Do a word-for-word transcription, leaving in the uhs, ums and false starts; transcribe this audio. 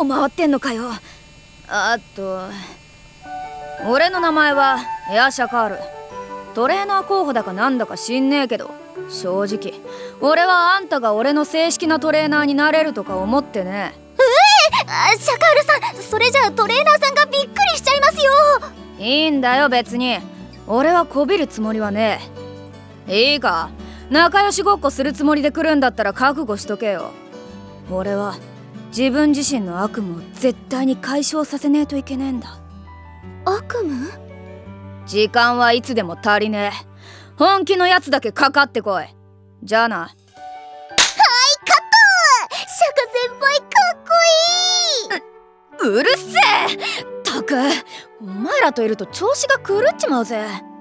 も回ってんのかよ。あと俺の名前はエアシャカール。トレーナー候補だかなんだか知んねえけど、正直俺はあんたが俺の正式なトレーナーになれるとか思ってねえー、シャカールさん、それじゃあトレーナーさんがびっくりしちゃいますよ。 いいんだよ別に。俺はこびるつもりはねえ。いいか、仲良しごっこするつもりで来るんだったら覚悟しとけよ。俺は自分自身の悪夢を絶対に解消させねえといけねえんだ。 悪夢？ 時間はいつでも足りねえ。本気のやつだけかかってこい。じゃあな。はい、 カット。シャカ先輩かっこいい。 う、うるせえ。たく、お前らといると調子が狂っちまうぜ。